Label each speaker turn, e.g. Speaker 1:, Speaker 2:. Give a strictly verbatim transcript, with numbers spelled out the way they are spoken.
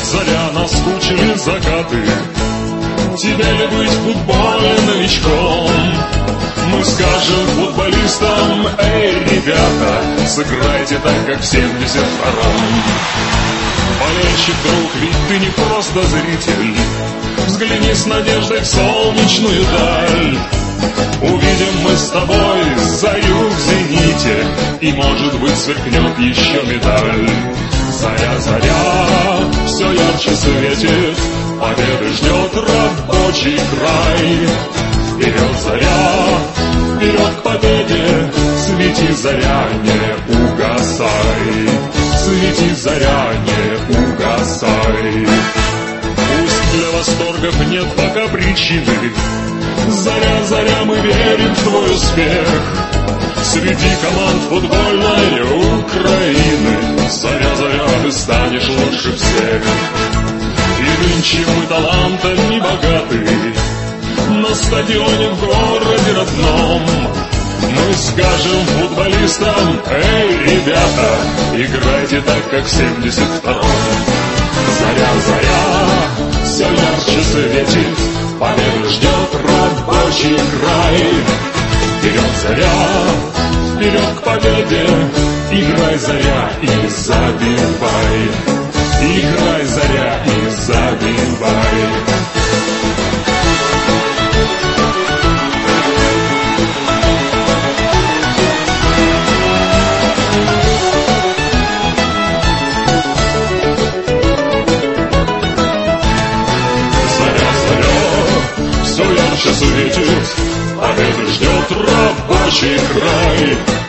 Speaker 1: заря, наскучили закаты. Тебе ли быть в футболе новичком? Мы скажем футболистам: эй, ребята, сыграйте так, как в семьдесят втором. Болельщик, друг, ведь ты не просто зритель. Взгляни с надеждой в солнечную даль. Увидим мы с тобой зарю в зените, и, может быть, сверкнет еще медаль. Заря, заря, все ярче светит, победы ждет рабочий край. Вперед, заря, вперед к победе, свети, заря, не угасай. Свети, заря, не угасай. Пусть для восторгов нет пока причины, заря, заря, мы верим в твой успех. Среди команд футбольной Украины заря, заря, ты станешь лучше всех. И нынче мы талантом не богаты, на стадионе в городе родном. Мы скажем футболистам: эй, ребята, играйте так, как в семьдесят втором. Заря, заря, все ярче светит, победу ждет рабочий край. Вперед, заря, вперед к победе, играй, заря, и забивай. Играй, заря, и забивай. Все ярче светит, победу ждет рабочий край.